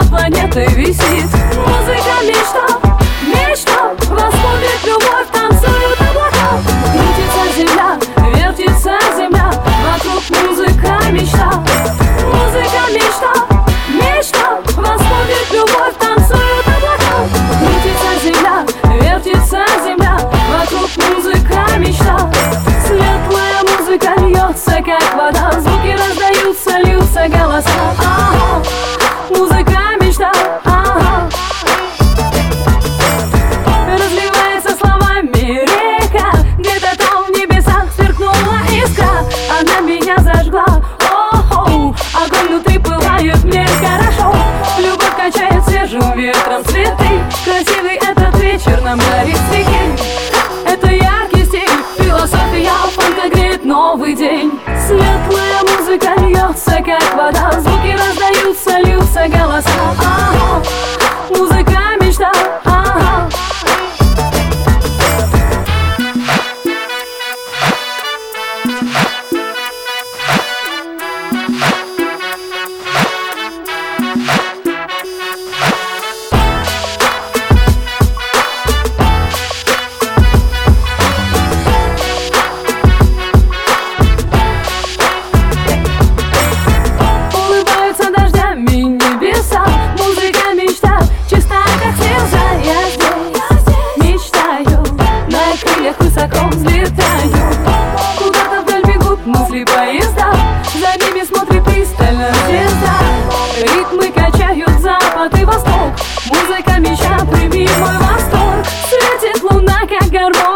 над планетой висит. Музыка мечта, мечта, восходит любовь, танцуют облака. Крутится земля, вертится земля, вокруг музыка мечта. Музыка мечта, мечта, восходит любовь, танцуют облака. Крутится земля, вертится земля, вокруг музыка мечта. Светлая музыка льется, как вода, звуки раздаются, льются голоса. Музыка мечта, разливается словами река. Где-то там в небесах сверкнула искра, она меня зажгла. Огонь внутри пылает, мне хорошо. Любовь качает свежим ветром цветы. Красивый этот вечер нам дарит стихи. Это яркий стиль, философия фанка греет новый день. Светлая музыка льется, как вода, звуки раздаются, льются голоса. Музыка мечта. Высоко взлетаю, куда-то вдаль бегут мысли поезда, за ними смотрит пристально звезда. Ритмы качают запад и восток, музыка мечта, прими мой восторг. Светит луна, как гармония.